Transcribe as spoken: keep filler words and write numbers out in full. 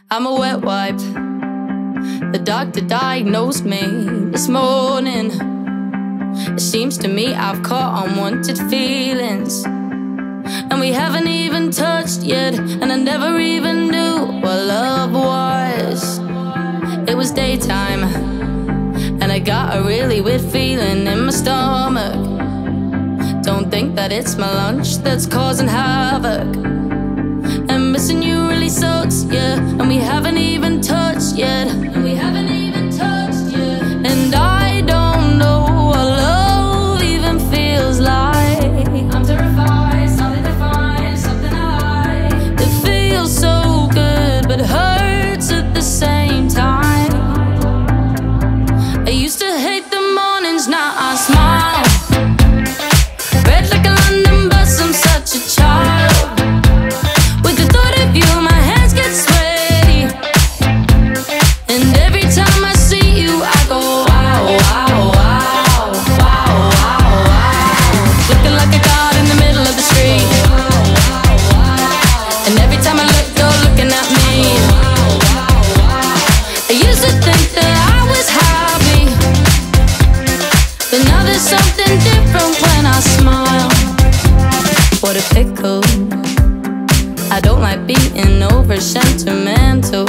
I'm a wet wipe. The doctor diagnosed me this morning. It seems to me I've caught unwanted feelings, and we haven't even touched yet, and I never even knew what love was. It was daytime, and I got a really weird feeling in my stomach. Don't think that it's my lunch that's causing havoc, and missing you really sucks, yeah. And we haven't even touched yet, and we haven't even touched yet. And I don't know what love even feels like. I'm terrified, something to find, something I. It feels so good, but hurts at the same time. I used to hate the mornings, now I smile. Red like a London bus, I'm such a child. With the thought of you, my hands get sweaty, and every time I see you, I go wow, wow, wow, wow, wow, wow. Looking like a god in the middle of the street, and every time I look, you're looking at me. I used to think that I was happy, but now there's something different when I smile. What a pickle. I don't like being over sentimental.